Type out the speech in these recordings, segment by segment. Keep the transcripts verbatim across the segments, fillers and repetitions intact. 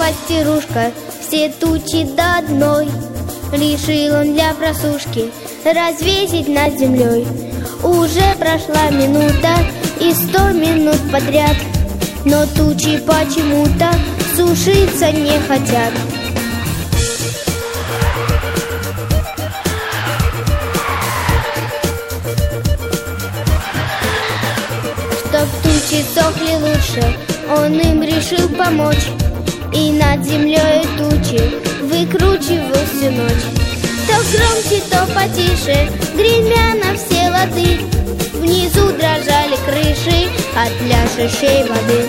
постирушка все тучи до одной. Решил он для просушки развесить над землей. Уже прошла минута и сто минут подряд, но тучи почему-то сушиться не хотят. Чтоб тучи сохли лучше, он им решил помочь, и над землей тучи выкручивал всю ночь. То громче, то потише, гремя на все лады, внизу дрожали крыши от пляшущей воды.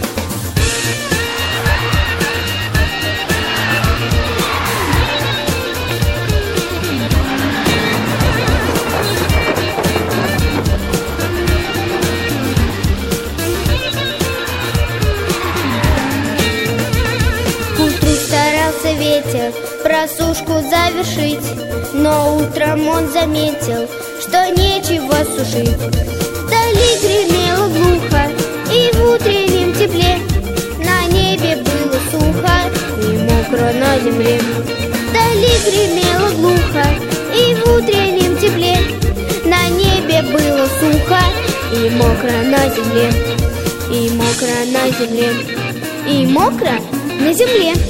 К утру старался ветер просушку завершить, но утром он заметил, что нечего сушить. Вдали гремело глухо, и в утреннем тепле на небе было сухо и мокро на земле. Вдали гремело глухо, и в утреннем тепле на небе было сухо и мокро на земле. И мокро на земле. И мокро на земле.